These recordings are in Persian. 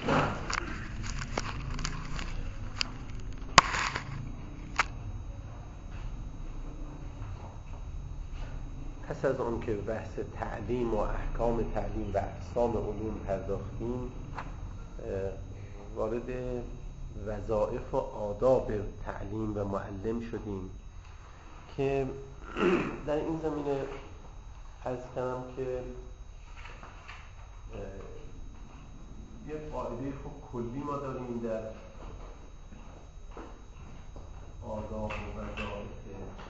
پس از آن که بحث تعلیم و احکام تعلیم و اقسام علوم پرداختیم، وارد وظایف و آداب تعلیم و معلم شدیم که در این زمینه عرض کردم که یه قاعده خوب کلی ما داریم در آداب و وظایف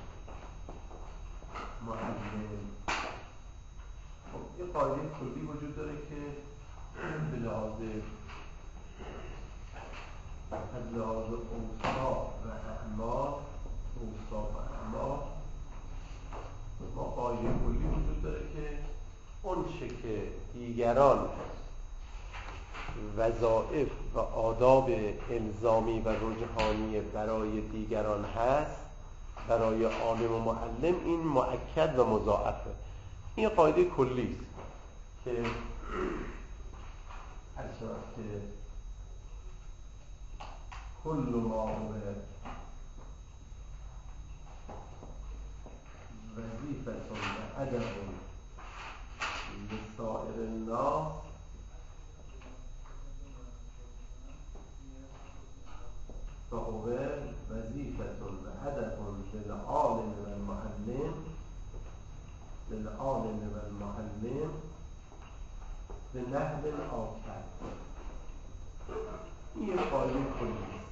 معلم. یه قاعده کلی وجود داره که به لحاظ اوصاف و اعمال ما قاعده کلی وجود داره که اون چه که دیگران وظایف و آداب الزامی و رجحانی برای دیگران هست، برای عالم و معلم این مؤکد و مضاعفه. این قاعده کلی است که اصلا که کل ما هو وظیفه و ادب لسائر الناس فهو وظیفه و ادب للعالم و المعلم به نحو آکد. این یک قاعده کلی است.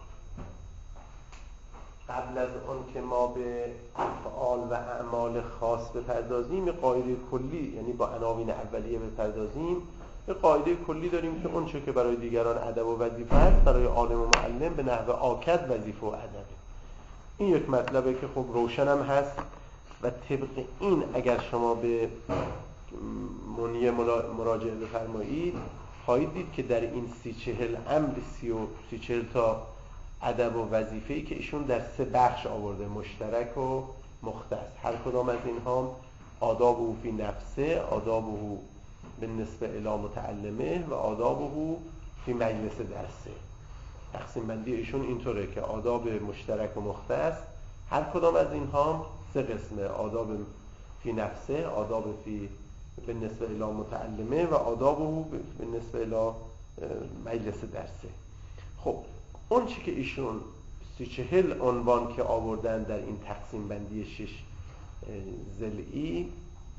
قبل از آن که ما به افعال و اعمال خاص بپردازیم، یک قاعده کلی، یعنی با عناوین اولیه بپردازیم، یک قاعده کلی داریم که اون چه که برای دیگران ادب و وظیفه است، برای عالم و معلم به نحو آکد وظیفه و ادب. این یک مطلبه که خب روشن هم هست و طبق این اگر شما به منیه مراجعه بفرمایید خواهید دید که در این 30-40 امر 30 تا ادب و وظیفه‌ای که ایشون در 3 بخش آورده، مشترک و مختص. هر کدام از اینها آدابه فی نفسه، آدابه بالنسبه الی متعلمه و آدابه فی مجلس درسه. تقسیم بندی ایشون اینطوره که آداب مشترک و مختص، هر کدام از اینها 3 قسمه: آداب فی نفسه، آداب فی بالنسبه الی متعلمه و آدابه بالنسبه الی مجلس درسه. خب اون چی که ایشون 30-40 عنوان که آوردن در این تقسیم بندی 6 ضلعی،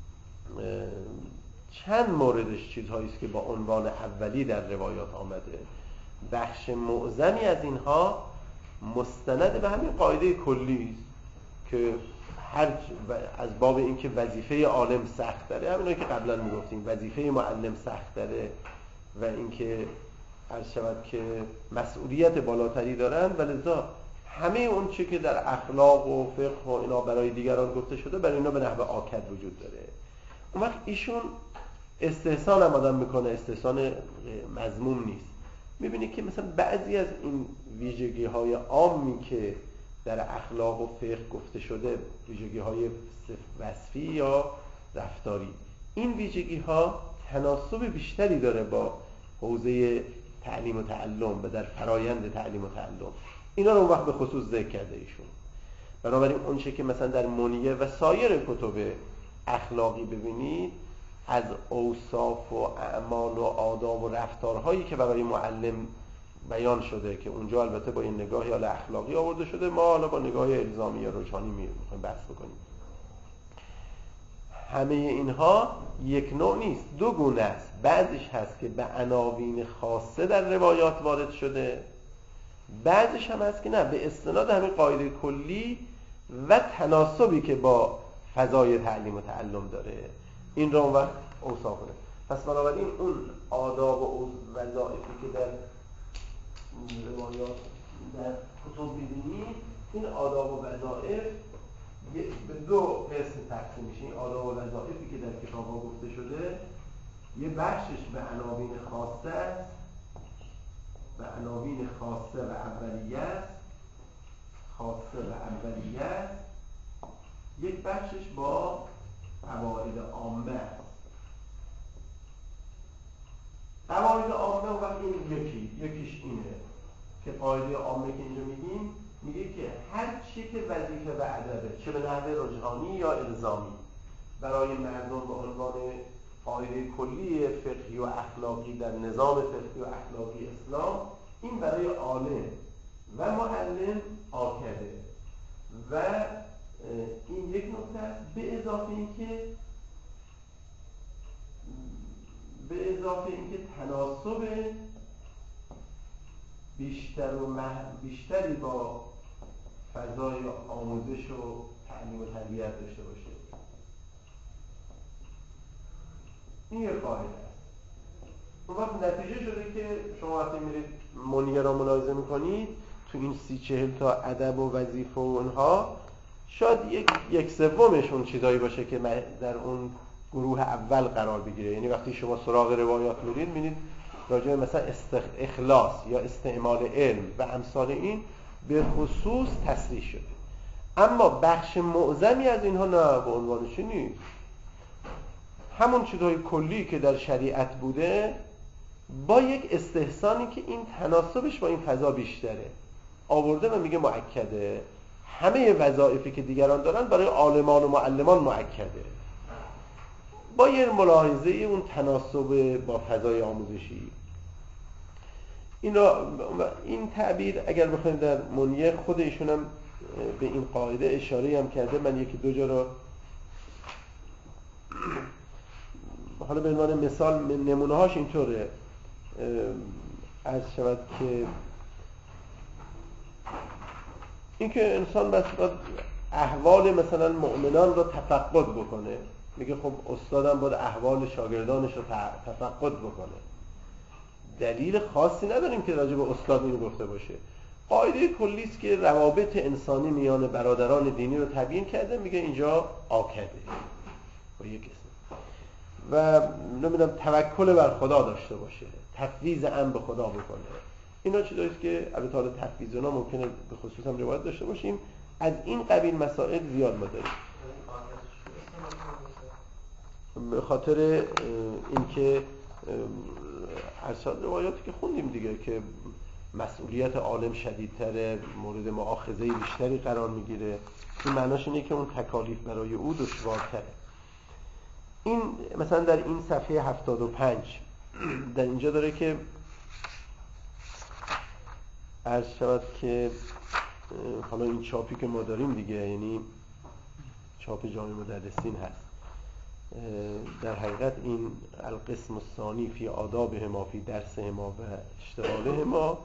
چند موردش چیزهایی است که با عنوان اولی در روایات آمده. بخش معظمی از اینها مستند به همین قاعده کلی است که از باب اینکه وظیفه عالم سخت داره، همینایی که قبلا میگفتیم، وظیفه معلم سخت داره و اینکه عرض شود که مسئولیت بالاتری دارن، ولذا همه اون چی که در اخلاق و فقه و اینا برای دیگران گفته شده برای اینا به نحو آکد وجود داره. اون وقت ایشون استحسان هم آدم میکنه، استحسان مذموم نیست. میبینی که مثلا بعضی از این ویژگی های عامی که در اخلاق و فقه گفته شده، ویژگی های وصفی یا رفتاری، این ویژگی ها تناسب بیشتری داره با حوزه تعلیم و تعلم و در فرایند تعلیم و تعلم. اینا رو اون وقت به خصوص ذکر کرده ایشون. بنابراین اون چه که مثلا در منیه و سایر کتب اخلاقی ببینید، از اوصاف و اعمال و آداب و رفتارهایی که برای معلم بیان شده که اونجا البته با این نگاهی حال اخلاقی آورده شده، ما حالا با نگاه الزامی یا رجحانی میخوایم بحث بکنیم. همه اینها یک نوع نیست، 2 گونه است. بعضیش هست که به عناوین خاصه در روایات وارد شده، بعضیش هم هست که نه، به استناد همین قاعده کلی و تناسبی که با فضای تعلیم و تعلم داره. این رو اون وقت اوصاف کنه. پس بنابراین اون آداب و وظایفی که در روایات در کتب می‌بینید، این آداب و وظایف به 2 قسم تقسیم میشه. این آداب و وظایفی که در کتاب‌ها گفته شده، یه بخشش به عناوین خاصه است، به عناوین خاصه و اولیه است، یک بخشش با قواعد عامه است. قواعد عامه و وقتی یکیش اینه که قاعده عامه که اینجا میگیم میگه که هر چی که وظیفه و ادبه، چه به نحو رجحانی یا الزامی، برای مردم به عنوان قاعده کلی فقهی و اخلاقی در نظام فقهی و اخلاقی اسلام، این برای عالم و معلم آکده. و این یک نکته است. به اضافه اینکه تناسب بیشتری با فضای آموزش و تعلیم و تربیت داشته باشه. این یک قاعده است. اون وقت نتیجه شده که شما وقتی میرید منیر را ملاحظه میکنید تو این 30-40 تا ادب و وظیفه و اونها شاید یک سومشون چیزایی باشه که در اون گروه اول قرار بگیره. یعنی وقتی شما سراغ روایات میرید میبینید راجع مثلا اخلاص یا استعمال علم و امثال این به خصوص تصریح شده، اما بخش معظمی از اینها نه، به عنوان چی نیست. همون چیزهای کلی که در شریعت بوده با یک استحسانی که این تناسبش با این فضا بیشتره آورده و میگه مؤکده. همه وظایفی که دیگران دارن برای عالمان و معلمان مؤکده، با یه ملاحظه اون تناسب با فضای آموزشی. این تعبیر اگر بخوایم در منیر خود ایشون هم به این قاعده اشاره هم کرده. من یکی دو جا رو حالا به عنوان مثال نمونه هاش اینطوره. عرض شود که اینکه انسان باید احوال مثلا مؤمنان رو تفقد بکنه. میگه خب استادم باید احوال شاگردانش رو تفقد بکنه. دلیل خاصی نداریم که راجع به استاد اینو گفته باشه. قاعده کلی است که روابط انسانی میان برادران دینی رو تبیین کرده. میگه اینجا آکده با یک اسم و نمیدونم توکل بر خدا داشته باشه، تفویض امر به خدا بکنه. اینا چیزایی است که البته حالا تفویض اونا ممکنه به خصوص هم روایت داشته باشیم. از این قبیل مسائل زیاد ما داریم. به خاطر اینکه ارشاد روایاتی که خوندیم دیگه که مسئولیت عالم شدیدتره، مورد مؤاخذه بیشتری قرار میگیره. این معناش اینه که اون تکالیف برای او دشوارتره. این مثلا در این صفحه 75 در اینجا داره که عرض شود که حالا این چاپی که ما داریم دیگه، یعنی چاپ جامع مدرسین هست، در حقیقت این القسم الثانی فی آدابهما فی درسهما و اشتغالهما،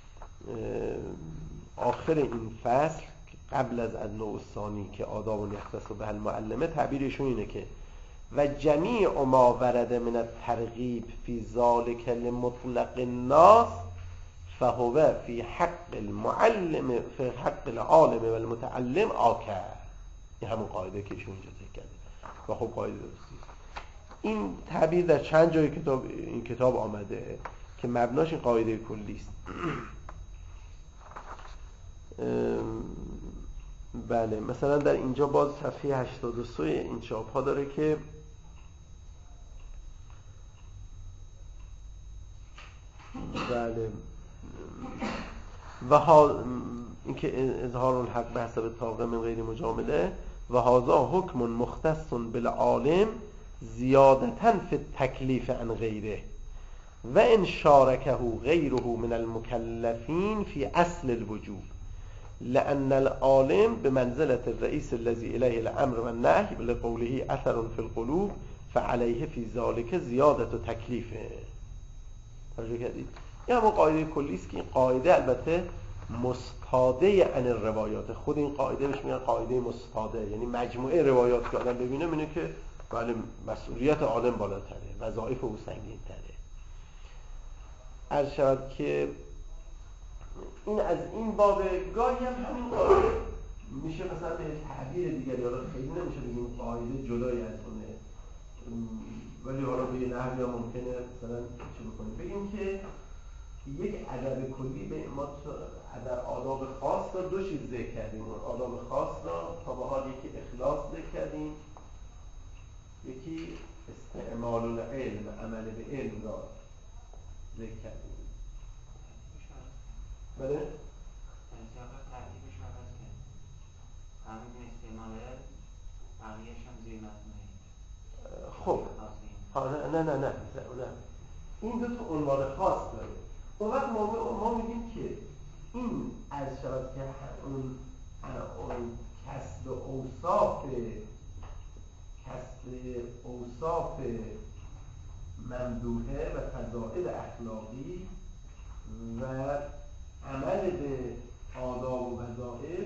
آخر این فصل قبل از النوع الثانی که آداب یختص به المعلمه، تعبیرشون اینه که و جمیع ما ورد من الترغیب فی ذالک لمطلق الناس فهو فی حق المعلم فی حق العالم و المتعلم آکر. این همون قاعده که ایشون اینجا ذکر کرده و خب قاعده درستی. این تعبیر در چند جای این کتاب آمده که مبناش این قاعده کلی است. بله، مثلا در اینجا باز صفحه 83 این چاپ ها داره که بله و اینکه اظهار الحق به حسب طاقه من غیر مجامله و هذا حکم مختص بالعالم زیادتا فی التکلیف عن غیره و ان شارکه غیره من المکلفین فی اصل الوجوب لأن العالم بمنزلة الرئيس الذي إليه الأمر والنهي لقوله أثر في القلوب فعليه في ذلك زیادت و تکلیفه. توجه کردید؟ این همون قاعده کلی است که این قاعده البته مستاده عن الروایات. خود این قاعده بهش میگن قاعده مستاده، یعنی مجموعه روایات که آدم ببینه میبینه که بله مسئولیت عالم بالاتره، وظایف او سنگین‌تره. عرض شود که این از این باب گاهی هم همین قاعده میشه مثلا به تعبیر دیگری، حالا خیلی نمیشه بگیم قاعده جدایی از اونه، ولی حالا به یه نحوی هم ممکنه مثلا چه بکنیم بگیم که یک ادب کلی به ما در آداب خاص را دو چیز ذکر کردیم. آداب خاص را تا به حال یکی اخلاص ذکر کردیم، یکی استعمال العلم، عمل به علم را ذکر کردیم. بله؟ خب نه این دو تا عنوان خاص داره. اون وقت ما میگیم که این از شود که اون کسب اوصاف ممدوحه و فضائل اخلاقی و عمل به آداب و وظایف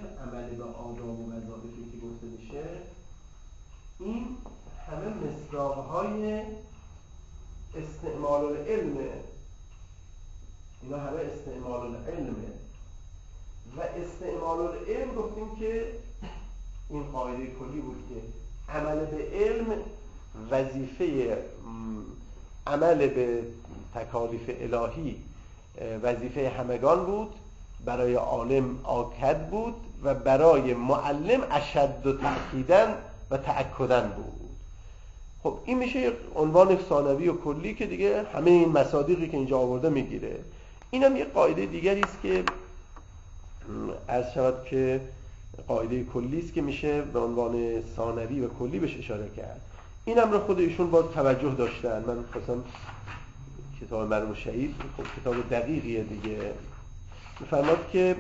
که گفته میشه، این همه مصداق‌های استعمال العلمه. اینا همه استعمال العلمه و استعمال العلم گفتیم که این قاعده کلی بود که عمل به علم وظیفه عمل به تکالیف الهی وظیفه همگان بود، برای عالم آکد بود و برای معلم اشد و تأکیدن و تأکدن بود. خب این میشه عنوان ثانوی و کلی که دیگه همه این مصادیقی که اینجا آورده میگیره. اینم یه قاعده دیگری است که عرض شود که قاعده کلی است که میشه به عنوان ثانوی و کلی بهش اشاره کرد. اینم رو خود ایشون باز توجه داشتن. من خواستم کتاب مرحوم شهید خب کتاب دقیقیه دیگه، می‌فرماد که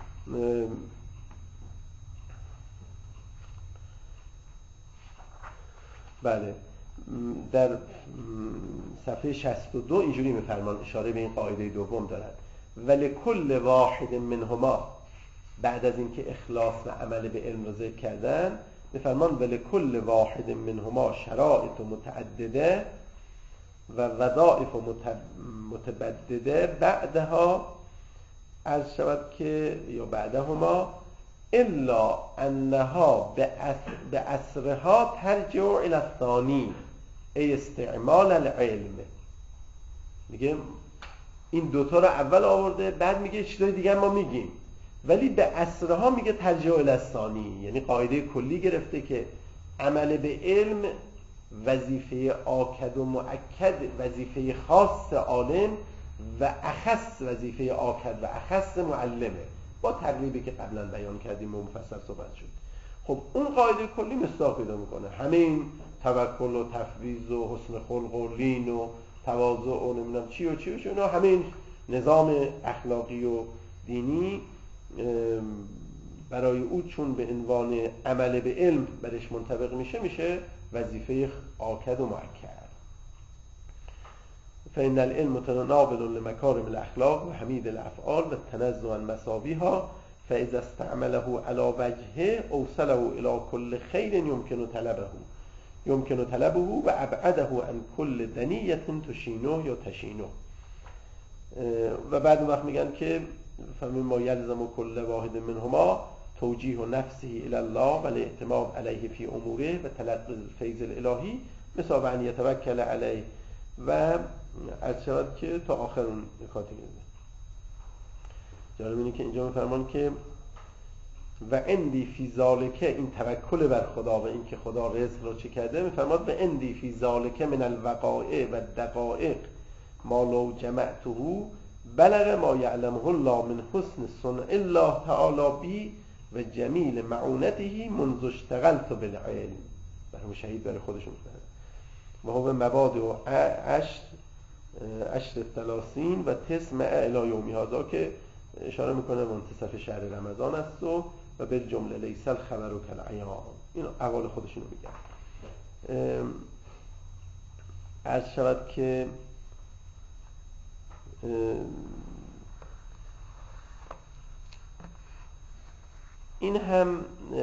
بله در صفحه 62 اینجوری می‌فرمان، اشاره به این قاعده دوم دارد: ولی کل واحد منهما، بعد از اینکه اخلاص و عمل به علم رو ذکر کردن می‌فرمان ولی کل واحد منهما شرائط متعدده و وظائف متبدده بعدها عرض شود که یا بعدهما الا انها به اثرها ترجع الى الثانی ای استعمال العلم. میگه این دوتا رو اول آورده، بعد میگه چیزای دیگه ما میگیم، ولی به اثرها میگه ترجع الى الثانی، یعنی قاعده کلی گرفته که عمل به علم وظیفه آکد و مؤکد، وظیفه خاص عالم و اخص وظیفه آکد و اخص معلمه، با تقریبی که قبلا بیان کردیم و مفصل صحبت شد. خب اون قاعده کلی مصداق پیدا میکنه. همه این توکل و تفویض و حسن خلق و لین و تواضع و نمیدونم چی و اینا، همه این نظام اخلاقی و دینی برای او چون به عنوان عمل به علم برش منطبق میشه وظیفه آکد و مؤکد. فإن العلم متناول لمكارم الأخلاق وحميد الأفعال والتنزه عن مساويها فإذا استعمله على وجهه أوصله إلى كل خير يمكن طلبه وأبعده عن كل دنية تشينه یا تشينه. و بعد وقت میگن که فمما يلزم كل واحد منهما توجيه نفسه إلى الله والاعتماد عليه في أموره وتلقي الفيض الإلهي مثل أن يتوكل عليه و از شود که تا آخر اون نکاتی گرده. جالب اینه که اینجا میفرمان که و اندی فی ذالکه، این توکل بر خدا و این که خدا رزق رو چه کرده، میفرماد و اندی فی ذالکه من الوقائع و دقائق ما لو جمعته بلغ ما یعلمه الله من حسن صنع الله تعالی بی و جمیل معونته منذ اشتغلت بالعلم. برای شهید برای خودشون میفرماد و هو مبادئ عشر الثلاثین و تسمع الی یوم هذا که اشاره میکنه منتصف شهر رمضان است و به جمله لیس الخبر کالعیان. این اقوال خودشون رو میگن. عرض شود که این هم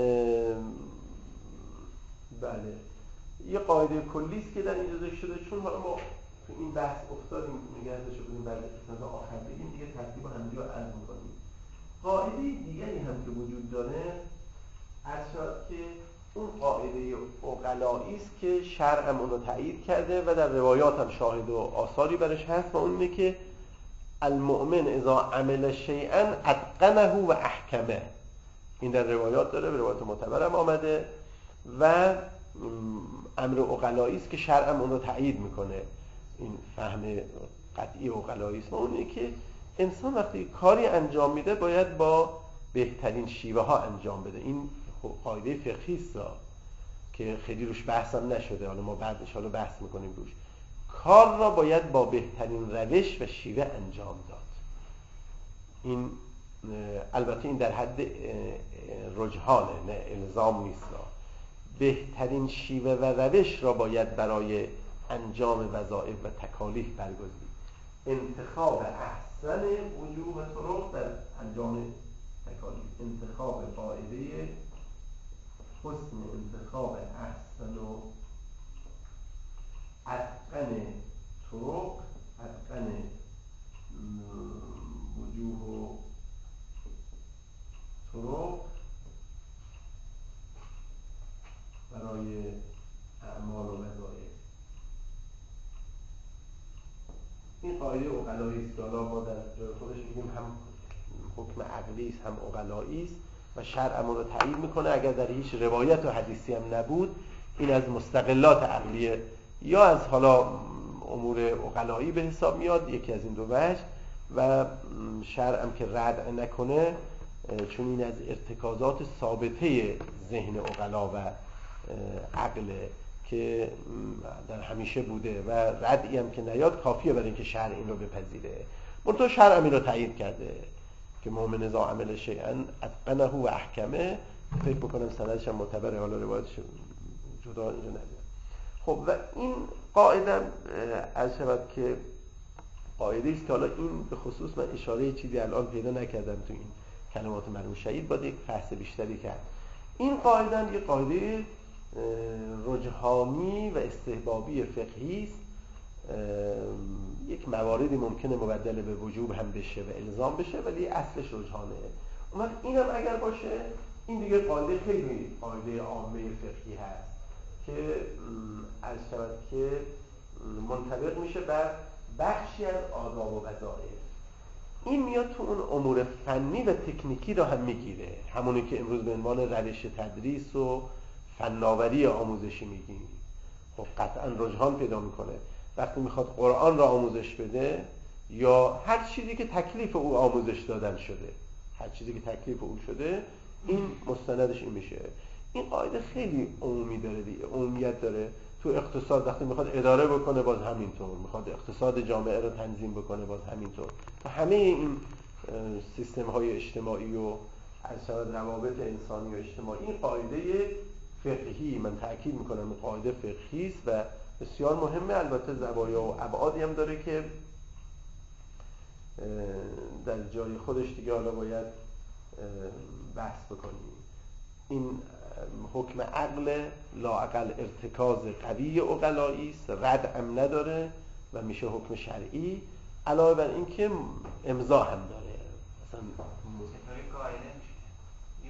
بله یه قاعده کلی است که در اینجا ذکر شده. چون حالا ما تو این بحث افتادیم نگهداشته بودیم بعد از آخر بگیم دیگه ترتیب همینجا عرض می‌کنیم. قاعده دیگری هم که وجود داره عرض شد که اون قاعده عقلایی است که شرع هم اونو تایید کرده و در روایات هم شاهد و آثاری برش هست و اون اینه که المؤمن اذا عمل شیئا اتقنه و احکمه. این در روایات داره، به روایات معتبر هم آمده و امر عقلایی است که شرع هم اون رو تایید میکنه. این فهم قطعی عقلایی است و اونه که انسان وقتی کاری انجام میده باید با بهترین شیوه ها انجام بده. این قاعده فقهی است که خیلی روش بحث هم نشده، حالا ما بعدش بحث میکنیم روش. کار را باید با بهترین روش و شیوه انجام داد. این البته این در حد رجحانه، نه الزام نیست. بهترین شیوه و روش را باید برای انجام وظایف و تکالیف برگزید. انتخاب احسن وجوه طرق در انجام تکالیف، انتخاب قاعده حسن انتخاب احسن و اتقن طرق، اتقن وجوه و طرق برای اعمال و وظایف. این قاعده عقلایی است که حالا ما در جای خودش میگیم هم حکم عقلی است هم عقلایی است و شرع ما رو تایید میکنه. اگر در هیچ روایت و حدیثی هم نبود، این از مستقلات عقلیه یا از حالا امور عقلایی به حساب میاد، یکی از این دو وجه. و شرع هم که رد نکنه، چون این از ارتکازات ثابته ذهن عقلا و عقل که در همیشه بوده و ردی هم که نیاد کافیه برای اینکه شرع این رو بپذیره. منتها شرع این رو تایید کرده که مؤمن اذا عمل شیئا اتقنه و احکمه. فکر میکنم سندش هم معتبره، حالا روایتش جدا اینجا نداره. خب و این قاعده از شود که قاعده است که حالا این به خصوص من اشاره چیزی الان پیدا نکردم تو این کلمات مرحوم شهید، باید یک بحث بیشتری کرد. این قاعده یه قاعده رجحانی و استحبابی فقهی است. یک مواردی ممکنه مبدل به وجوب هم بشه و الزام بشه، ولی اصلش رجحانه. اون وقت اینم اگر باشه، این دیگه قاعده خیلی قاعده عامه فقهی هست که از شود که منطبق میشه بر بخشی از آداب و وظایف. این میاد تو اون امور فنی و تکنیکی رو هم میگیره، همونی که امروز به عنوان روش تدریس و فناوری آموزشی میگیم. خب قطعا رجحان پیدا میکنه وقتی میخواد قرآن را آموزش بده یا هر چیزی که تکلیف او آموزش دادن شده، هر چیزی که تکلیف او شده، این مستندش این میشه. این قاعده خیلی عمومی داره دیگه، عمومیت داره. تو اقتصاد وقتی میخواد اداره بکنه باز همینطور، میخواد اقتصاد جامعه رو تنظیم بکنه باز همینطور. تو همه این سیستم های اجتماعی و از شود روابط انسانی و اجتماعی، این قاعده فقهی، من تأکید میکنم این قاعده فقهی است و بسیار مهمه. البته زوایا و ابعادی هم داره که در جای خودش دیگه حالا باید بحث بکنیم. این حکم عقل لااقل ارتکاز قوی عقلایی است، رد هم نداره و میشه حکم شرعی. علاوه بر این که امضا هم داره. مثلا قاعده میشه یه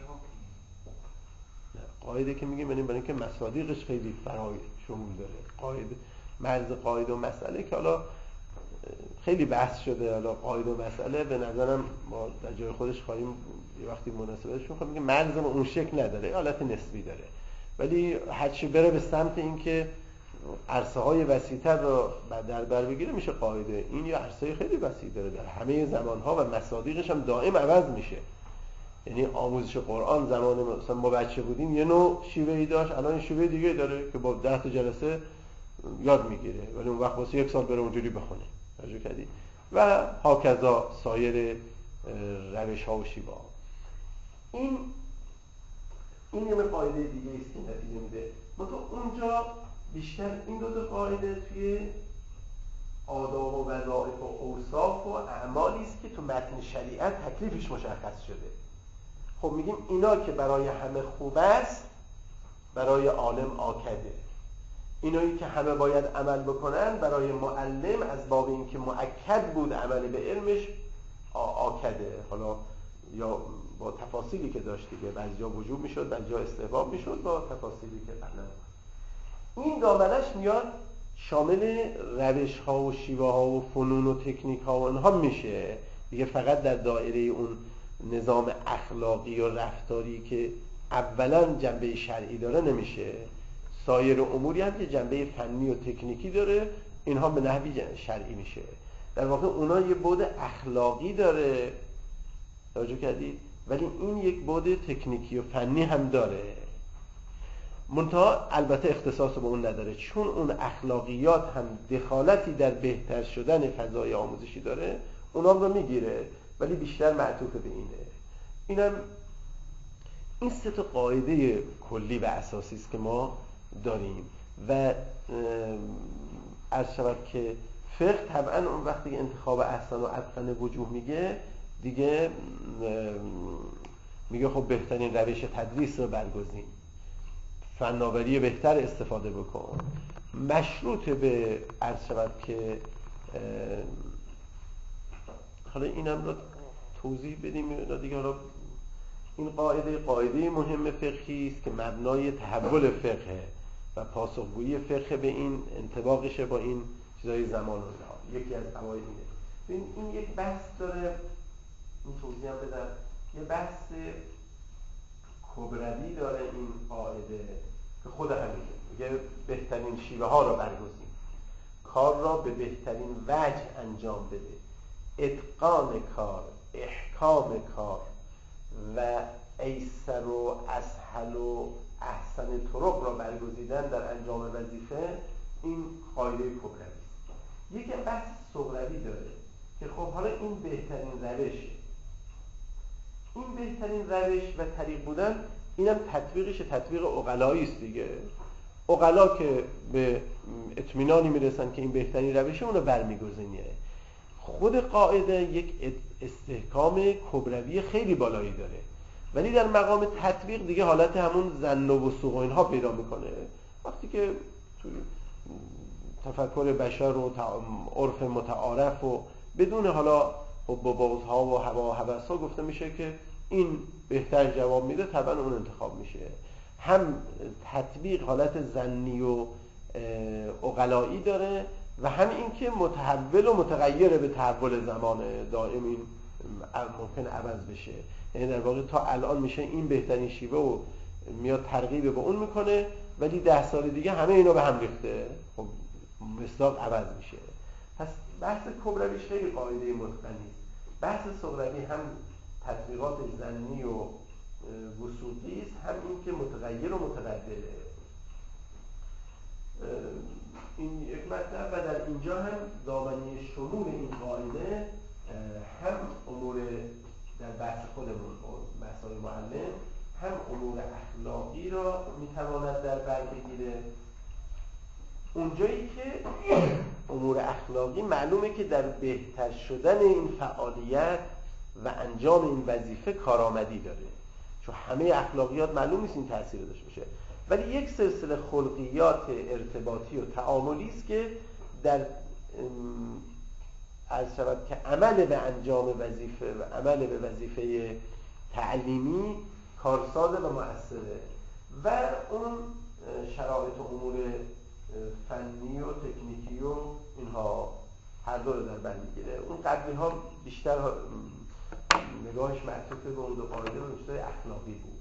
حکمی، قاعده که میگیم برای اینکه مصادیقش خیلی فرای شمول داره. قاعده مرز قاعده و مسئله که حالا خیلی بحث شده، حالا قاعده و مسئله به نظرم ما در جای خودش خواهیم یه وقتی مناسبتش میخوام میگه مرز ما اون شکل نداره، حالت نسبی داره، ولی هرچی بره به سمت این که عرصه های وسیع‌تر رو در بر بگیره میشه قاعده. این یه عرصه خیلی وسیع داره در همه زمانها و مصادیقش هم دائم عوض میشه. یعنی آموزش قرآن زمان مثلا ما بچه بودیم یه نوع شیوهی داشت، الان شیوه دیگه داره که با 10 تا جلسه یاد میگیره، ولی اون وقت واسه 1 سال بره اونجوری بخونه. توجه کردی؟ و هاکذا سایر روش ها و شیوه ها. این یه قاعده دیگه است که نتیجه میده. منتها اونجا بیشتر این دو تا قاعده توی آداب و وظایف و اوصاف و اعمالی است که تو متن شریعت تکلیفش مشخص شده. خب میگیم اینا که برای همه خوب است، برای عالم آکده. اینایی که همه باید عمل بکنن، برای معلم از باب این که مؤکد بود عمل به علمش آکده. حالا یا با تفاصیلی که داشت دیگه، بعضی جا وجوب میشد، بعضی جا استحباب میشد، با تفاصیلی که قبلا. این دامنش میاد شامل روش ها و شیوه ها و فنون و تکنیک ها و اینها میشه دیگه، فقط در دایره اون نظام اخلاقی و رفتاری که اولا جنبه شرعی داره نمیشه. سایر اموری هم که جنبه فنی و تکنیکی داره، اینها به نحوی شرعی میشه. در واقع اونا یه بعد اخلاقی داره، توجه کردید، ولی این یک بعد تکنیکی و فنی هم داره. منتها البته اختصاص به اون نداره، چون اون اخلاقیات هم دخالتی در بهتر شدن فضای آموزشی داره، اونام رو میگیره، ولی بیشتر معطوف به اینه. اینم این سه تا قاعده کلی و اساسی است که ما داریم. و عرض شود که فقه طبعا اون وقتی انتخاب احسن و اتقن وجوه میگه، دیگه میگه خب بهترین روش تدریس رو برگزین، فناوری بهتر استفاده بکن، مشروط به عرض شود که حالا اینم رو توضیح بدیم دیگه. حالا این قاعده مهم فقهی است که مبنای تحول فقه و پاسخگویی فقه به این انطباقشه با این چیزای زمان و اینها. یکی از قواعد اینه. این یک بحث داره، این توضیح هم بدم، یه بحث کبروی داره این قاعده که خود همینه، میگه بهترین شیوه ها را برگزین، کار را به بهترین وجه انجام بده، اتقان کار، احکام کار و ایسر و اسهل و احسن طرق را برگزیدن در انجام وظیفه. این قاعده کبروی است. یک بحث صغروی داره که خب حالا این بهترین روشه، این بهترین روش و طریق بودن، اینم تطبیقش تطبیق عقلایی است دیگه. عقلا که به اطمینانی میرسن که این بهترین روشه، اونو برمیگزینه. خود قاعده یک استحکام کبروی خیلی بالایی داره، ولی در مقام تطبیق دیگه حالت همون ظن و وثوق و اینها پیدا میکنه. وقتی که تو تفکر بشر و عرف متعارف و بدون حالا حب و بغض‌ها و هوا و هوس‌ها گفته میشه که این بهتر جواب میده، طبعا اون انتخاب میشه. هم تطبیق حالت ظنی و عقلایی داره و هم این که متحول و متغیر به تحول زمان دائم، این ممکن عوض بشه. یعنی در واقع تا الان میشه این بهترین شیوه و میاد ترغیب به اون میکنه، ولی 10 سال دیگه همه اینا به هم ریخته، خب مصداق عوض میشه. پس بحث کبروی خیلی قاعده متقنی است. بحث صغروی هم تطبیقات ظنی و وثوقی است، هم این که متغیر و متبدله. این یک مطلب. و در اینجا هم دامنه شمول این قاعده هم امور در بحث خودمون بحث‌های معلم، هم امور اخلاقی را میتواند در بر بگیره. اونجایی که امور اخلاقی معلومه که در بهتر شدن این فعالیت و انجام این وظیفه کارآمدی داره، چون همه اخلاقیات معلوم نیست این تأثیر داشته باشه، ولی یک سلسله خلقیات ارتباطی و تعاملی است که در عرض شود که عمل به انجام وظیفه و عمل به وظیفه تعلیمی کارساز و مؤثره و اون شرایط و امور فنی و تکنیکی و اینها هر دو رو در بر میگیره. اون قبلی ها بیشتر نگاهش معطوف به اون دو قاعده و بیشتر اخلاقی بود.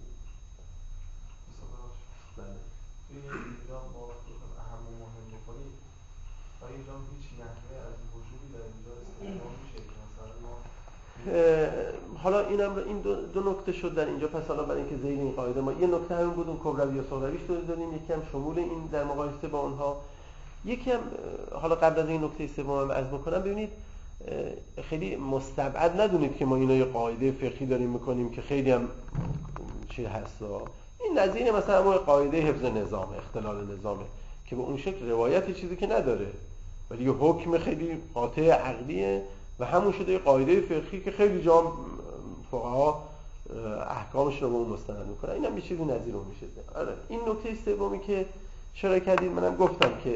بله. توی اینجا ما اهم و مهم بکنیم آیا اینجا هیچ نحوه از وجودی در اینجا استفاده میشه که مثلا ما حالا این دو نکته شد در اینجا. پس حالا برای اینکه ذیل این قاعده ما یه نکته همین بود، اون کبروی و صغرویش داریم، یکی هم شمول این در مقایسه با اونها. یکی هم حالا قبل از این نکته سوم عرض بکنم، ببینید خیلی مستبعد ندونید که ما اینا یه قاعده فقهی داریم میکنیم که خیلی هم چی هستا. این نظیر مثلا همون قاعده حفظ نظام، اختلال نظامه که به اون شکل روایت چیزی که نداره، ولی یه حکم خیلی قاطع عقلیه و همون شده یه قاعده فقهی که خیلی جا فقها احکامش رو به اون مستند میکنن. اینم یه چیزی نظیر اون میشه. آره این نکته سومی که اشاره کردید، منم گفتم که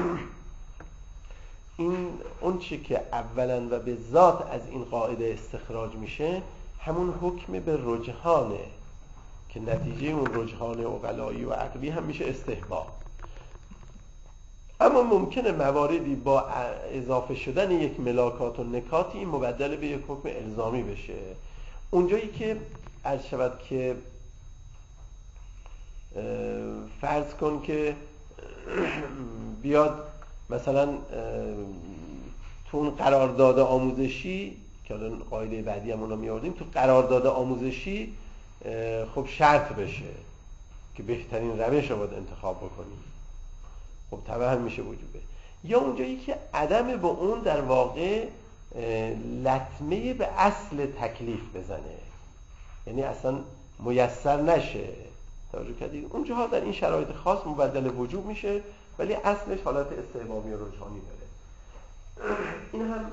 این اون چی که اولا و به ذات از این قاعده استخراج میشه همون حکم به رجحانه که نتیجه اون رجحان عقلایی و عقلی هم میشه استحباب. اما ممکنه مواردی با اضافه شدن یک ملاکات و نکاتی مبدل به یک حکم الزامی بشه. اونجایی که عرض شود که فرض کن که بیاد مثلا تو تو اون قرارداد آموزشی که الان قاعده بعدی هم اونو میاردیم، تو قرارداد آموزشی خب شرط بشه که بهترین روش رو باید انتخاب بکنیم، خب طبعا میشه وجوبه. یا اونجایی که عدم به اون در واقع لطمه به اصل تکلیف بزنه، یعنی اصلا میسر نشه. توجه کردید؟ اونجاها در این شرایط خاص مبدل وجوب میشه، ولی اصلش حالت استحبابی و رجحانی داره. این هم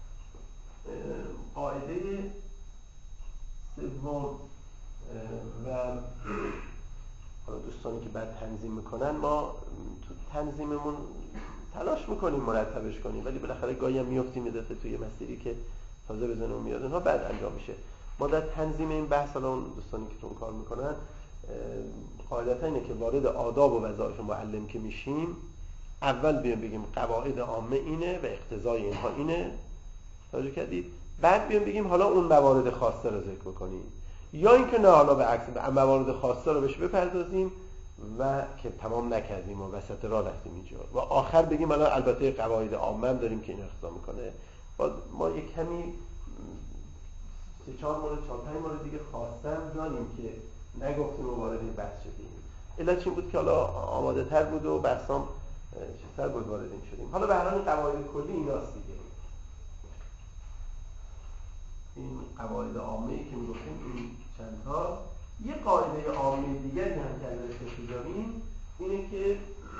قاعده سوم. و حالا دوستانی که بعد تنظیم میکنن، ما تو تنظیممون تلاش میکنیم مرتبش کنیم، ولی بالاخره گاهی هم میافتیم یه دفعه توی مسیری که تازه بزنه و میاد، اونها بعد انجام میشه. ما در تنظیم این بحث، حالا اون دوستانی که تو اون کار میکنن، قاعدتا اینه که وارد آداب و وظایف معلم که میشیم، اول بیام بگیم قواعد عامه اینه و اقتضای اینها اینه، توجه کردید؟ بعد بیام بگیم حالا اون موارد خاصه رو ذکر بکنیم، یا اینکه نه، حالا به عکس موارد خاصه رو بهش بپردازیم و که تمام نکردیم و وسط راه رفتیم اینجا و آخر بگیم حالا البته قواعد عامه هم داریم که این اقتضا میکنه. ما یک کمی 3-4 مورد 4-5 مورد دیگه خاصه هم داریم که نگفتیم و وارد این بحث شدیم. علتش این بود که حالا آماده تر بود و بحثام چیزتر بود وارد این شدیم. حالا به هر حال قواعد کلی ایناست دیگه. این قواعد عامه‌ای که میگفتیم این چند تا. یه قاعده عامه دیگری هم که ازش داریم اینه که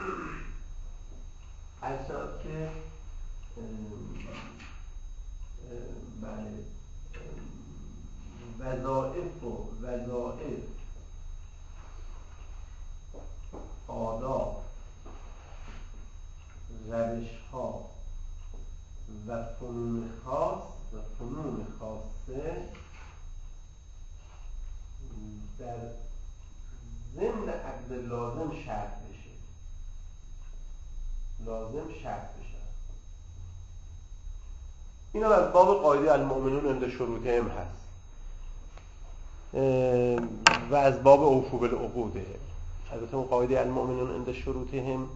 ارشاد که بله وظایف آداب روش‌ها و فنون خاصه در ضمن عقد لازم شرط بشه. این هم از باب قاعده المؤمنون عند شروطهم هست و از باب اوفوا بالعقوده. البته اون قاعده المؤمنون عند شروطهم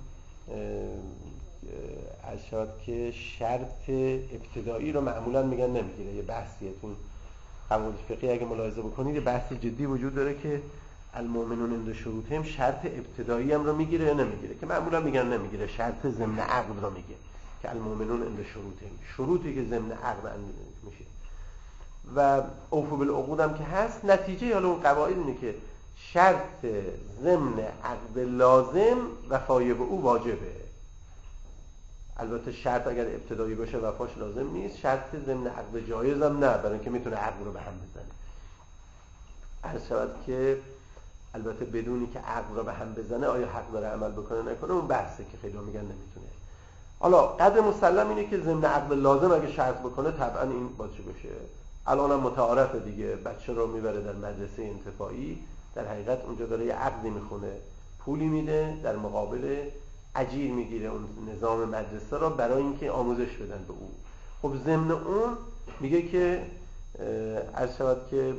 ارشاد که شرط ابتدایی رو معمولا میگن نمیگیره. یه بحثیه تو قواعد فقهی اگه ملاحظه بکنید یه بحث جدی وجود داره که المؤمنون عند شروطهم شرط ابتدایی هم رو میگیره یا نمیگیره، که معمولا میگن نمیگیره، شرط ضمن عقد رو میگه که المؤمنون عند شروطهم، شروطی که ضمن عقد میشه. و اوفوا بالعقود هم که هست. نتیجه حالا اون قواعد اینه که شرط ضمن عقد لازم وفای به او واجبه. البته شرط اگر ابتدایی باشه وفاش لازم نیست، شرط ضمن عقد جایز هم نه، برای اینکه میتونه عقد رو به هم بزنه. عرض شود که البته بدونی که عقد رو به هم بزنه آیا حق داره عمل بکنه نکنه، اون بحثه که خیلی میگن نمیتونه. حالا قدر مسلم اینه که ضمن عقد لازم اگه شرط بکنه طبعا این واجب بشه. الان هم متعارفه دیگه، بچه رو میبره در مدرسه انتفاعی، در حقیقت اونجا داره یه عقدی میخونه، پولی میده، در مقابل اجیر میگیره اون نظام مدرسه رو برای اینکه آموزش بدن به او. خب ضمن اون میگه که عرض شود که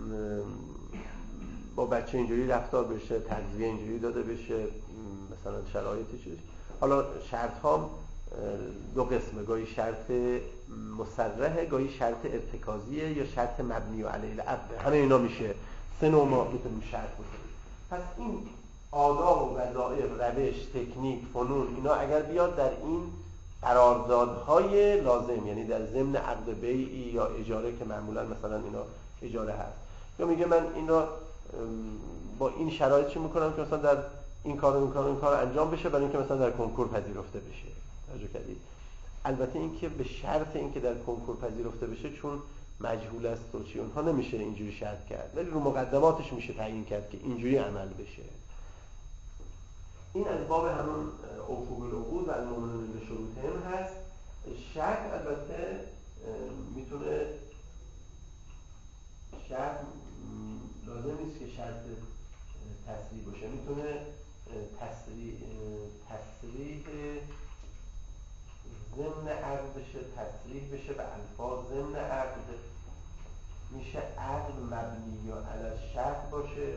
با بچه اینجوری رفتار بشه، تغذیه اینجوری داده بشه، مثلا شرایطی چیز. حالا شرط ها دو قسمه، گاهی شرط مصرحه، گاهی شرط ارتکازیه یا شرط مبنی علیه العقد. همه اینا میشه 3 نوع ما میتونیم شرط بکنیم. پس این آداب و وظایف، روش، تکنیک، فنون، اینا اگر بیاد در این قراردادهای لازم، یعنی در ضمن عقد بیعی یا اجاره که معمولا مثلا اینا اجاره هست، یا میگه من اینا با این شرایط چی میکنم که مثلا در این کار انجام بشه برای اینکه مثلا در کنکور پذیرفته بشه. توجه کردید؟ البته اینکه به شرط اینکه در کنکور پذیرفته بشه، چون مجهول است و چی، اونها نمیشه اینجوری شرط کرد، ولی رو مقدماتش میشه تعیین کرد که اینجوری عمل بشه. این از باب همون اوفوا بالعقود و المؤمنون عند شروطهم هست. شرط البته میتونه، شرط لازم نیست که شرط تصریح باشه، میتونه تصریح ضمن عقد بشه، تصریح بشه به الفاظ ضمن عقد. میشه عقد مبنی علی الشرط باشه،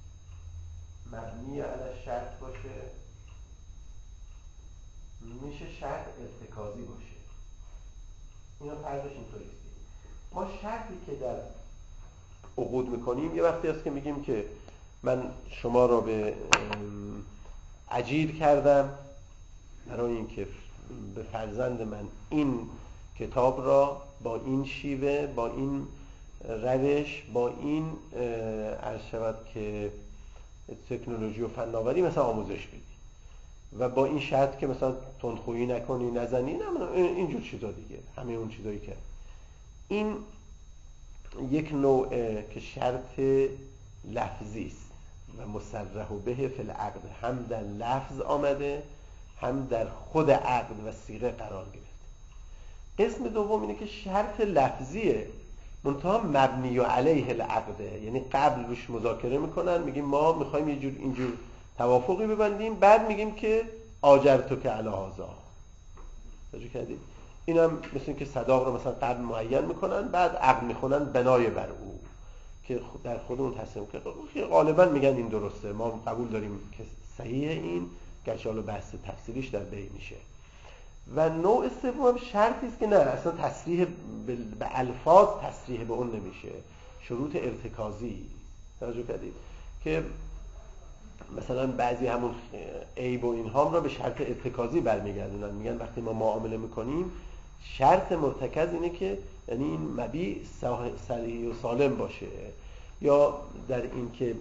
مبنی علی الشرط باشه، میشه شرط ارتکازی باشه. اینا فرقش اینطوریه. ما شرطی که در عقود میکنیم یه وقتی هست که میگیم که من شما را به اجیر کردم برای اینکه به فرزند من این کتاب را با این شیوه، با این روش، با این عرض شود که تکنولوژی و فناوری مثلا آموزش بدی و با این شرط که مثلا تندخویی نکنی، نزنی، اینجور چیزا دیگه، همه اون چیزایی که این یک نوع که شرط لفظی است و مصرح به فی العقد، هم در لفظ آمده هم در خود عقد و صیغه قرار گرفته. قسم دوم اینه که شرط لفظیه منتها مبنی علیه العقده، یعنی قبل روش مذاکره میکنن، میگیم ما میخوایم یه جور اینجور توافقی ببندیم، بعد میگیم که آجرتو که علی هذا. توجه کردید؟ اینم مثل این که صداق رو مثلا قبل معین میکنن، بعد عقد میخونن بنای بر او که در خودمون تصمیم که غالبا میگن این درسته، ما قبول داریم که صحیح این، گرچه حالا بحث تفسیریش در بین میشه. و نوع سوم شرطی است که نه اصلا تصریح به الفاظ تصریح به اون نمیشه، شروط ارتکازی. توجه کردید که مثلا بعضی همون عیب و اینها را به شرط ارتکازی برمیگردونن، میگن وقتی ما معامله میکنیم شرط مرتکز اینه که یعنی این مبیع صحیح و سالم باشه، یا در این که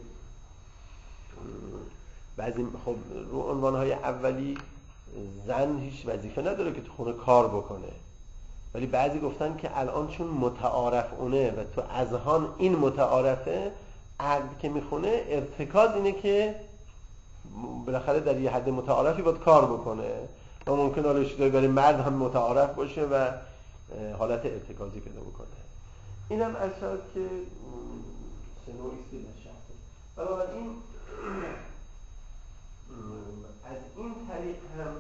بعضی خب رو عنوانهای اولی زن هیچ وظیفه نداره که تو خونه کار بکنه، ولی بعضی گفتن که الان چون متعارف اونه و تو اذهان این متعارفه، عقد که میخونه ارتکاز اینه که بالاخره در یه حد متعارفی باید کار بکنه و ممکن حالا چیزایی برای مرد هم متعارف باشه و حالت ارتکازی پیدا بکنه. اینم از شاید که سنویستی نشده. بنابراین از این طریق هم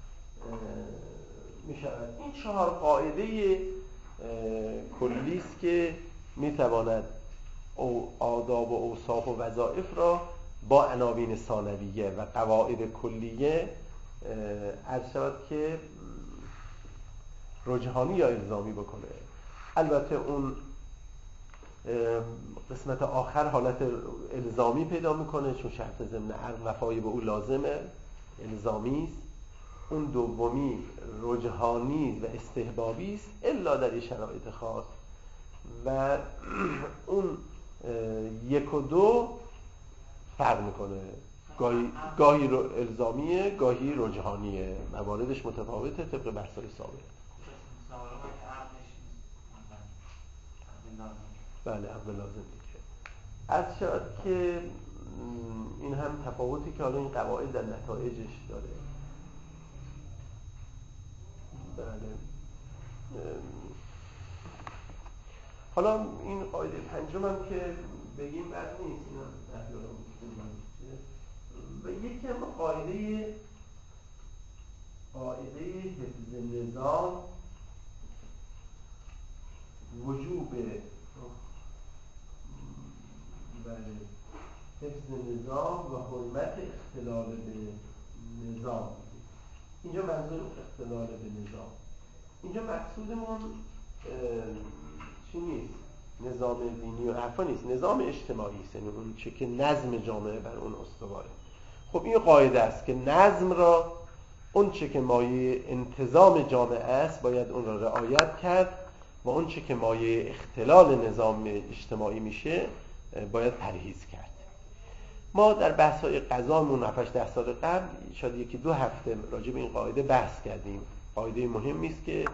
می شود این 4 قاعده کلیست که می تواند آداب و اوصاف و وظایف را با عناوین ثانویه و قواعد کلیه عرض شود که رجحانی یا الزامی بکنه. البته اون قسمت آخر حالت الزامی پیدا میکنه چون شرط ضمن عقد وفای به او لازمه، الزامی است. اون دومی رجحانی و استحبابی است الا در شرایط خاص، و اون 1 و 2 فرق میکنه، گاهی الزامیه گاهی رجحانیه، مواردش متفاوته طبق بحث‌های سابق. بله عقد لازم دیگه. از شاید که این هم تفاوتی که حالا این قواعد در نتایجش داره. بله. حالا این قاعده پنجم هم که بگیم بد نیست، اینا تحلیل و یکی هم قاعده حفظ نظام، وجوب حفظ نظام و حرمت اختلال به نظام. اینجا منظور اختلال به نظام، اینجا مقصودمون چی نیست، نظام دینی و حرفا نیست، نظام اجتماعی است، یعنی اون چه که نظم جامعه بر اون استواره. خب این قاعده است که نظم را اون چه که مایه انتظام جامعه است باید اون را رعایت کرد و اون چه که مایه اختلال نظام اجتماعی میشه باید پرهیز کرد. ما در بحث‌های قضامون 7-10 سال قبل شاید 1-2 هفته راجع به این قاعده بحث کردیم. قاعده مهمی است که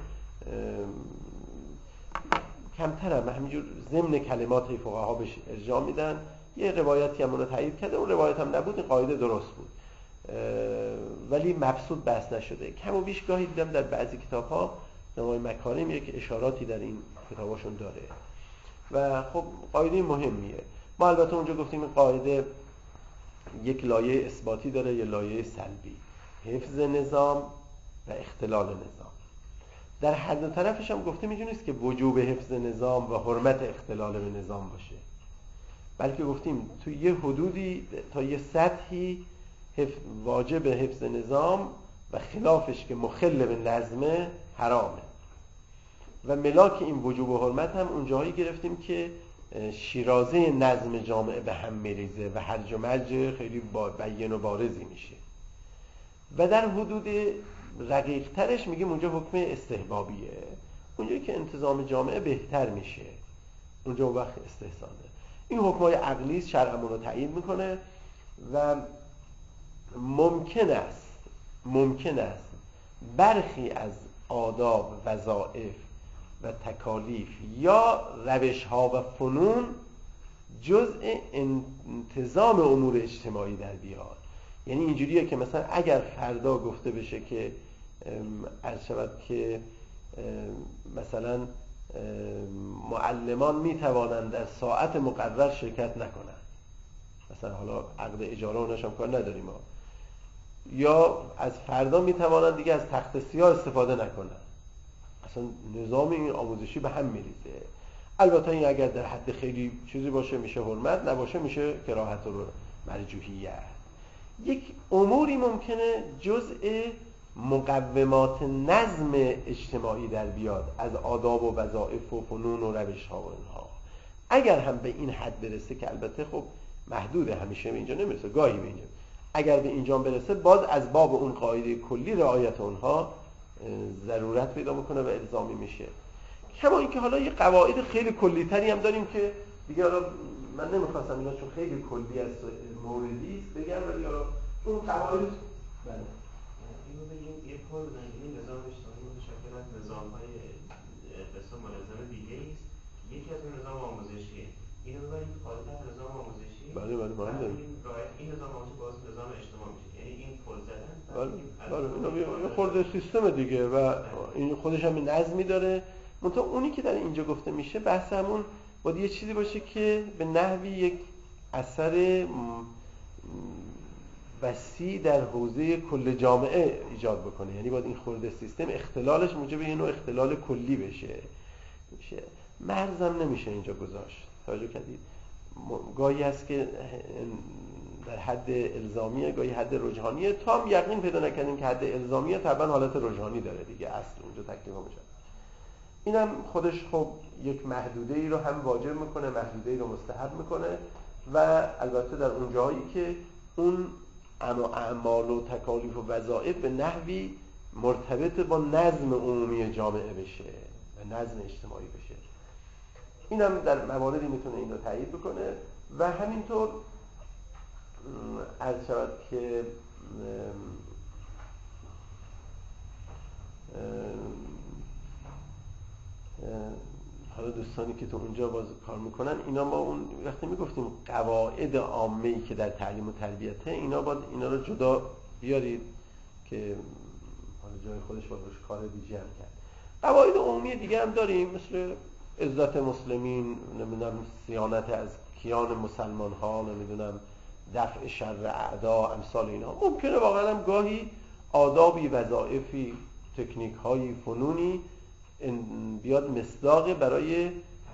کمتر هم همینجور ضمن کلمات فقها بهش ارجاع میدن. یه روایتی هم اون رو تایید کرده، اون روایت هم نبود، این قاعده درست بود ولی مبسوط بحث نشده. کم و بیش گاهی دیدم در بعضی کتاب‌ها نمای مکارم یک اشاراتی در این کتاباشون داره و خب قاعده مهمیه. ما البته اونجا گفتیم این قاعده یک لایه اثباتی داره، یه لایه سلبی، حفظ نظام و اختلال نظام. در هر دو طرفش هم گفته می‌دونید که وجوب حفظ نظام و حرمت اختلال به نظام باشه، بلکه گفتیم تو یه حدودی تا یه سطحی واجب حفظ نظام و خلافش که مخل به نظم حرامه. و ملاک این وجوب و حرمت هم اونجایی گرفتیم که شیرازه نظم جامعه به هم میریزه و هرج و مرج خیلی بیان و بارزی میشه. و در حدود رقیق ترش میگیم اونجا حکم استحبابیه، اونجایی که انتظام جامعه بهتر میشه اونجا اون وقت استحسانه. این حکمای عقلی شرعمون رو تایید میکنه و ممکن است برخی از آداب، وظایف و تکالیف یا روش‌ها و فنون جزء انتظام امور اجتماعی در بیاد. یعنی اینجوریه که مثلا اگر فردا گفته بشه که عرض شود که مثلا معلمان میتوانند در ساعت مقرر شرکت نکنند، مثلا حالا عقد اجاره اوناش هم کار نداریم ها، یا از فردا میتوانند دیگه از تخت سیاه استفاده نکنند، اصلا نظام این آموزشی به هم میریزه. البته این اگر در حد خیلی چیزی باشه میشه حرمت، نباشه میشه کراهت و مرجوحیت. یک اموری ممکنه جزء مقومات نظم اجتماعی در بیاد از آداب و وظایف و فنون و روش ها و اینها. اگر هم به این حد برسه که البته خب محدوده، همیشه به اینجا نمیرسه، گاهی به اینجا، اگر به اینجا برسه باز از باب اون قاعده کلی رعایت اونها ضرورت پیدا میکنه و الزامی میشه. کما اینکه حالا یه قواعد خیلی کلی تری هم داریم که دیگه حالا من نمیخواستم اینا چون خیلی کلی از موردی است بگم، ولی حالا اون قواعد بله اینو بگیم یه کل این نظام اجتماعی متشکل از نظام‌های قسم ملزم دیگه است. یکی از این نظام آموزشیه، اینو ببرید خارج از نظام آموزشی. بله این نظام آموزشی باز نظام اجتماعی میشه، یعنی این پل زدن. بله اینا یه خورده سیستم دیگه و این خودش هم نظمی داره. منتها اونی که در اینجا گفته میشه بحث همون باید یه چیزی باشه که به نحوی یک اثر وسیع در حوزه کل جامعه ایجاد بکنه. یعنی باید این خورده سیستم اختلالش موجب یه نوع اختلال کلی بشه. مرزم نمیشه اینجا گذاشت. توجه کردید؟ گاهی هست که در حد الزامیه، گاهی حد رجحانیه. تا هم یقین پیدا نکردیم که حد الزامیه طبعا حالت رجحانی داره دیگه، اصل اونجا تکلیف میشه. اینم خودش خب یک محدوده ای رو هم واجب میکنه، محدوده ای رو مستحب میکنه و البته در اون جایی که اون اعمال و تکالیف و وظایف به نحوی مرتبط با نظم عمومی جامعه بشه و نظم اجتماعی بشه. اینم در مواردی میتونه این رو تایید بکنه و همینطور عرض شود که حالا دوستانی که تو اونجا باز کار میکنن اینا، ما اون وقتی میگفتیم قواعد عامه‌ای که در تعلیم و تربیته، اینا باید اینا رو جدا بیارید که حالا جای خودش باید روش کار دیگه هم کرد. قواعد عمومی دیگه هم داریم مثل عزت مسلمین، نمیدونم صیانت از کیان مسلمان ها، نمیدونم دفع شر اعدا، امثال اینا. ممکنه واقعا هم گاهی آدابی، وظایفی، تکنیک هایی، فنونی بیاد مصداق برای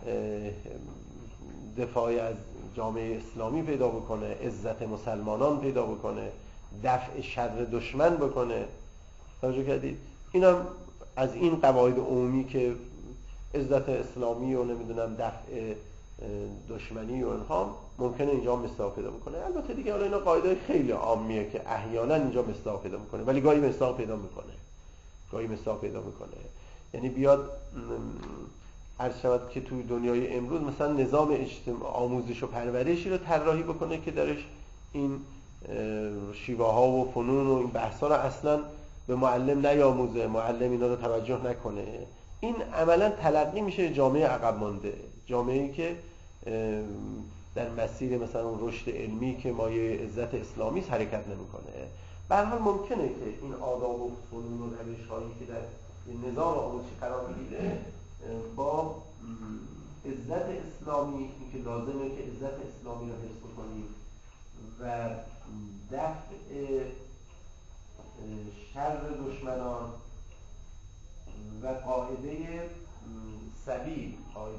دفاع از جامعه اسلامی پیدا بکنه، عزت مسلمانان پیدا بکنه، دفع شر دشمن بکنه. توجه کردید؟ اینم از این قواعد عمومی که عزت اسلامی و نمیدونم دفع دشمنی و اینها ممکنه اینجا مصداق پیدا بکنه. البته دیگه حالا اینا قاعده خیلی عامیه که احیانا اینجا مصداق پیدا میکنه، ولی گاهی مصداق پیدا میکنه. یعنی بیاد عرض شود که توی دنیای امروز مثلا نظام آموزش و پرورشی رو طراحی بکنه که درش این شیوه ها و فنون و این بحثا رو اصلا به معلم نیاموزه، معلم اینا رو توجه نکنه. این عملا تلقی میشه جامعه عقب مانده، جامعه‌ای که در مسیر مثلا اون رشد علمی که مایه عزت اسلامی حرکت نمیکنه. به هر حال ممکنه که این آداب و فنون و روش‌هایی که در نظام آموزشی قرار میگیره با عزت اسلامی، اینکه لازمه که عزت اسلامی رو حفظ کنیم و دفع شر دشمنان و قاعده سبیل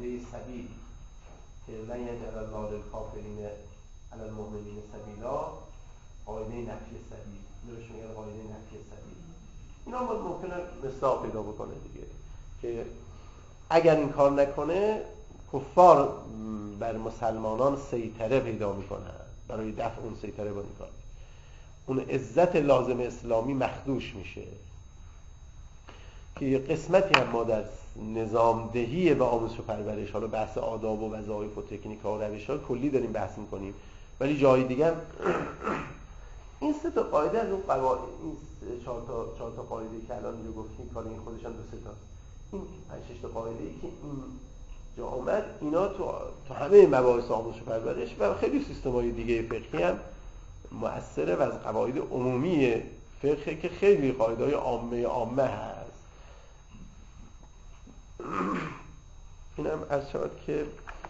که لن یجعل الله للکافرین علی المؤمنین سبیلا، قاعده نفی سبیل، درش میگن قاعده نفی سبیل. اینا باید ممکنه مصداق پیدا بکنه دیگه که اگر این کار نکنه کفار بر مسلمانان سیطره پیدا میکنن، برای دفع اون سیطره با این کار اون عزت لازم اسلامی مخدوش میشه. که یه قسمتی هم ما در نظامدهی و آموزش و پرورش، حالا بحث آداب و وظایف و تکنیک ها و روش ها کلی داریم بحث میکنیم، ولی جای دیگه هم این سه تا قاعده از اون قواعد، این چهار تا قاعده که الان اینجا گفتیم، کار این خودش هم 2 تا، این 5-6 تا قاعده ای که این جا اومد، اینا تو همه مباحث آموزش و پرورش و خیلی سیستم‌های دیگه فقهی هم مؤثره و از قواعد عمومی فقه که خیلی قاعده‌های عامه هست. اینم از شد که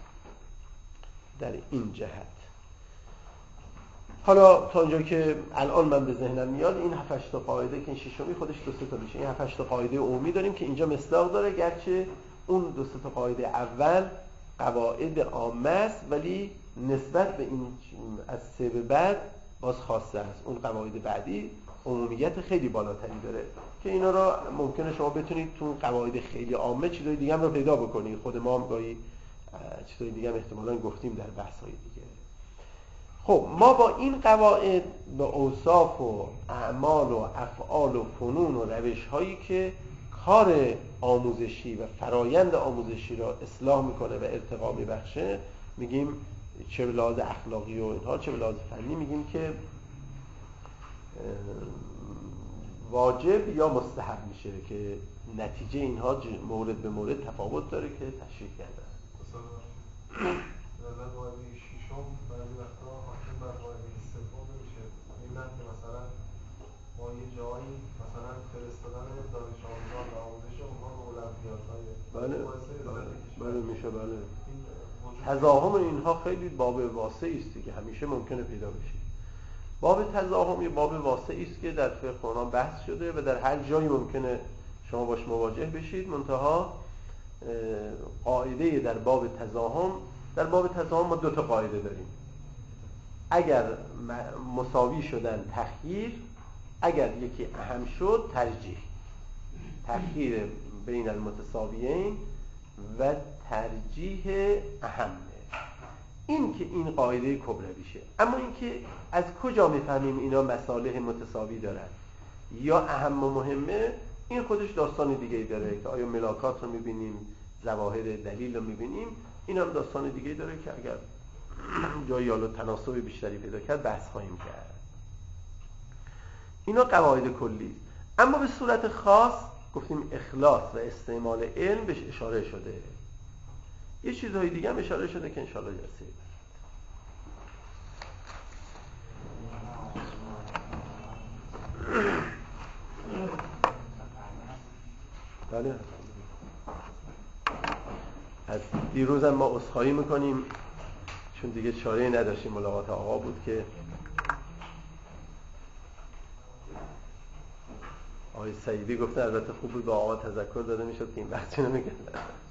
در این جهت. حالا تا اونجا که الان من به ذهنم میاد، این 7-8 تا قاعده که این ششمی خودش 2-3 تا میشه، این 7-8 تا قاعده عمومی داریم که اینجا مصداق داره، گرچه اون 2-3 تا قاعده اول قواعد عامه است ولی نسبت به این از 3 به بعد باز خاصه است. اون قواعد بعدی عمومیت خیلی بالاتری داره که اینا رو ممکنه شما بتونید تو قواعد خیلی عامه چیزای دیگه هم رو پیدا بکنید. خود ما هم گاهی چیزای دیگه هم احتمالاً گفتیم در بحث‌های دیگه. خب ما با این قواعد به اوصاف و اعمال و افعال و فنون و روش‌هایی که کار آموزشی و فرایند آموزشی را اصلاح میکنه و ارتقا میبخشه میگیم، چه به لحاظ اخلاقی و اینها چه به لحاظ فنی، میگیم که واجب یا مستحب میشه که نتیجه اینها مورد به مورد تفاوت داره که تشریح کرده. مثلا قاعده ششم بعضی وقتا حاکم بر قاعده سوم نمیشه. این نه که مثلا ما یه جایی مثلا فرستادن دانش آموزان و آموزش اونها به المپیادهای بله میشه. بله تضاهم اینها خیلی باب واسعی است که همیشه ممکنه پیدا بشه. باب تضاهم یه باب واسعی است که در فقه قرآن بحث شده و در هر جایی ممکنه شما باش مواجه بشید. منتها قاعده در باب تضاهم ما 2 تا قاعده داریم. اگر مساوی شدن تخییر، اگر یکی اهم شد تخییر بین المتساویین و ترجیح اهمه. این که این قاعده کبرویشه. اما این که از کجا میفهمیم اینا مصالح متساوی دارن یا اهم و مهمه، این خودش داستان دیگه‌ای داره که آیا ملاکات رو میبینیم، ظواهر دلیل رو میبینیم، این هم داستان دیگه‌ای داره که اگر جایی حالا تناسب بیشتری پیدا کرد بحث خواهیم کرد. اینا قواعد کلی. اما به صورت خاص گفتیم اخلاص و استعمال علم بهش اشاره شده. یه چیزهای دیگه هم اشاره شده که انشاءالله جلسه بله. از دیروز هم ما عذرخواهی میکنیم چون دیگه چاره‌ای نداشتیم. ملاقات آقا بود که آقای سعیدی گفتن، البته خوب بود با آقا تذکر داده میشد که این بحثی نمیگن.